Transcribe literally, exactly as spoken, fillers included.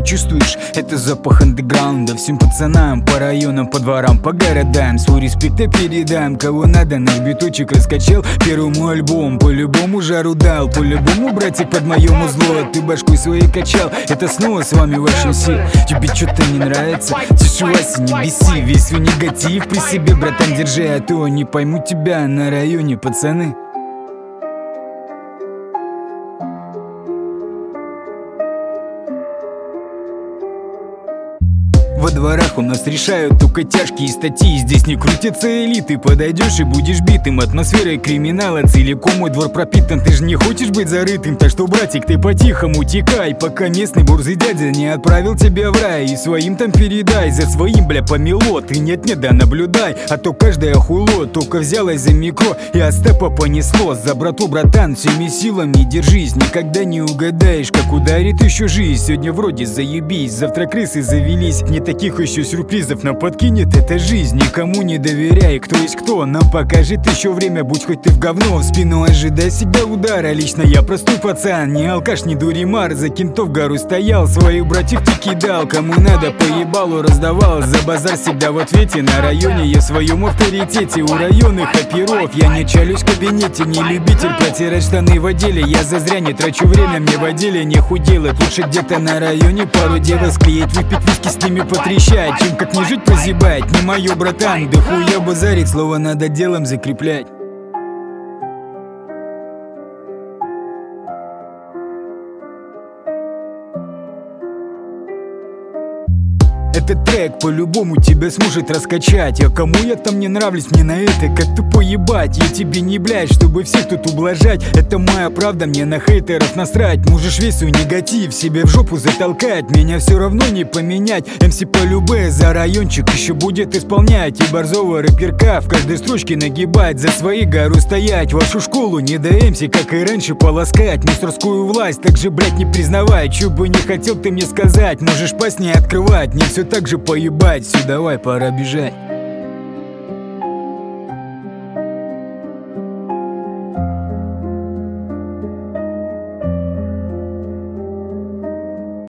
чувствуешь? Это запах андеграунда. Всем пацанам по районам, по дворам, по городам свой респект я передам. Кого надо, наш биточек раскачал. Первому альбом по-любому жару дал. По-любому, братик, под моем узло ты башкой своей качал. Это снова с вами ваш эм си. Тебе что-то не нравится? Тише, Вася, не беси. Весь свой негатив при себе, братан, держи, а то не пойму тебя на районе, пацаны. Во дворах у нас решают только тяжкие статьи. Здесь не крутятся элиты. Подойдешь и будешь битым. Атмосферой криминала целиком мой двор пропитан. Ты же не хочешь быть зарытым, так что, братик, ты по-тихому текай, пока местный борзый дядя не отправил тебя в рай. И своим там передай, за своим, бля, помело. Ты нет-нет, да наблюдай, а то каждое хуйло только взялось за микро и от степа понесло. За брату, братан, всеми силами держись. Никогда не угадаешь, как ударит еще жизнь. Сегодня вроде заебись, завтра крысы завелись. Не таких еще сюрпризов нам подкинет эта жизнь. Никому не доверяй, кто есть кто нам покажет еще время. Будь хоть ты в говно, в спину ожидай всегда удара. Лично я простой пацан, не алкаш, не дуримар. За кентов гору стоял, своих братьев ты кидал. Кому надо по ебалу раздавал. За базар всегда в ответе. На районе я в своем авторитете. У районных оперов я не чалюсь в кабинете. Не любитель протирать штаны в отделе. Я зазря не трачу время, мне в отделе не худелать. Лучше где-то на районе пару девок склеить, выпить виски, с ними потрещать, чем как не жить прозябать. Не мое, братан, да хуя базарить, слово надо делом закреплять. Этот трек по-любому тебя сможет раскачать. А кому я там не нравлюсь, мне на это как тупо ебать. Я тебе не блядь, чтобы всех тут ублажать. Это моя правда, мне на хейтеров насрать. Можешь весь свой негатив себе в жопу затолкать. Меня все равно не поменять. эм си по любэ за райончик еще будет исполнять. И борзого рэперка в каждой строчке нагибать. За свои гору стоять, вашу школу не до эм си, как и раньше, полоскать. Мусорскую власть также, блядь, не признавай. Чё бы не хотел ты мне сказать, можешь пасть не открывать. Не все так же поебать, все, давай, пора бежать.